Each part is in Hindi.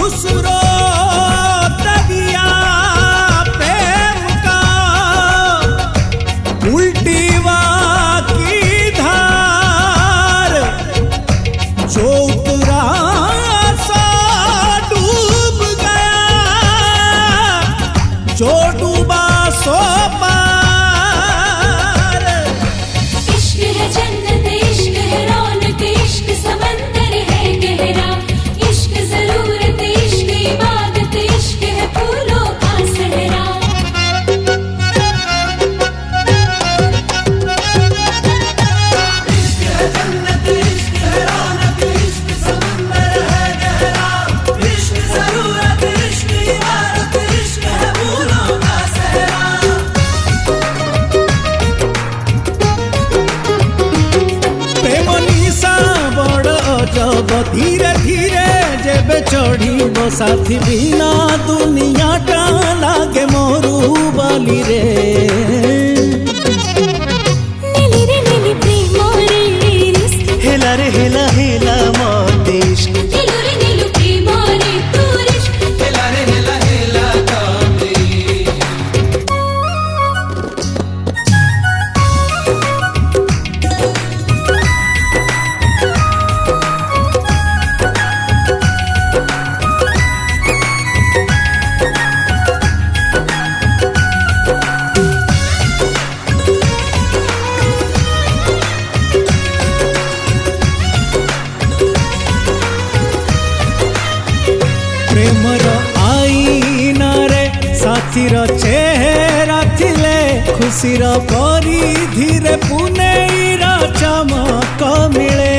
सुरो दरिया प्रेम का उल्टीवा की धार जो उतरा सा डूब गया जो डूबा सो पार। इश्क है जन्नत इश्क है रौनक इश्क समंदर है गहरा इश्क जरूरत इश्क इबादत इश्क है फूलों का सहरा। इश्क है जन्नत इश्क है रौनक इश्क समंदर है गहरा इश्क जरूरत इश्क इबादत इश्क है फूलों का सहरा। प्रेम निशा बड़ अजब धीरे धीरे जेबे चढ़ीब साथी बिना दुनिया टा लागे मोरू बाली रे। नीली रे नीली प्रेम रे रिश्क हेला रे हेला हेला मत इश्क नीलू रे नीलू प्रेम रे तू रिश्क। हेला रे हेला हेला कामे प्रेमर आईना रे साथीर चेहरा थिले खुशीर परिधिरे पुनेईर चमक मिले।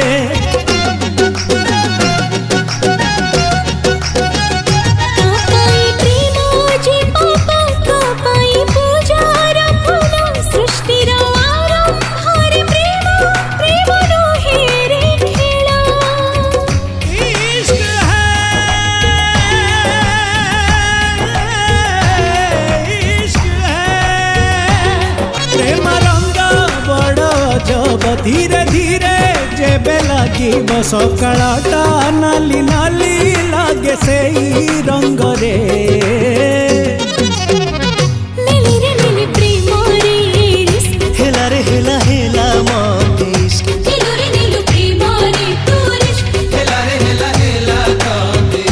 कापाई प्रेम जी पापा कापाई पूजार फूल सृष्टिर आरंभ रे प्रेम प्रेम रो हे रे खेला। इश्क है प्रेम रंग बड़ जब धीरे धीरे जेबे लगी सकाळटा नाली नाली लागे सेई रंग रे। नीली रे नीली प्रेम रे रिश्क हेला रे हेला हेला मत इश्क नीलू रे नीलू प्रेम रे तू रिश्क। हेला रे हेला हेला कामे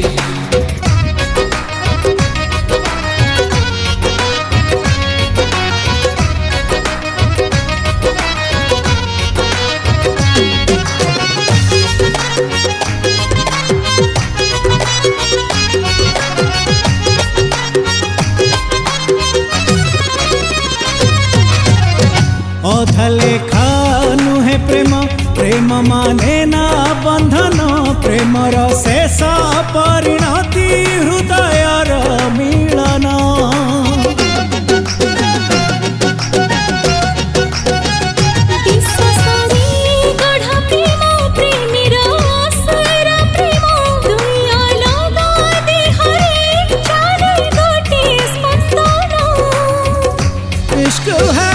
अधले खानु है प्रेम प्रेम माने ना बंधन प्रेमर शेष परिणति हृदयर मिलन। विश्वासरे गढ़ा प्रेम प्रेमीर आसरा प्रेम दुनिया लगा दे हरे चारे गोटे स्पंदन। इश्क है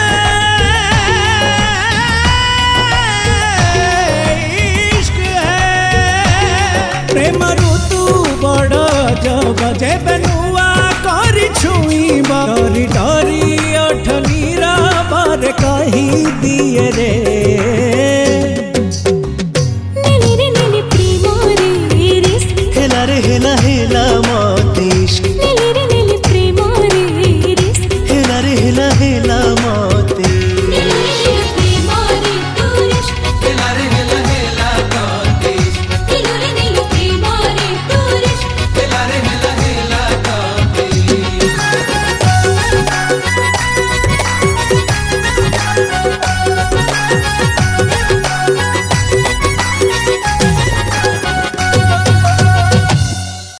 इश्क है प्रेम ऋतु बड़ जब जेबे नुआ करी छुईब डरी डरी अठनीरा बार कही दिए रे। नीली रे नीली प्रेम रे रिश्क हेला रे हेला हेला मत इश्क नीली रे नीली प्रेम रे रिश्क हेला रे हेला हेला मत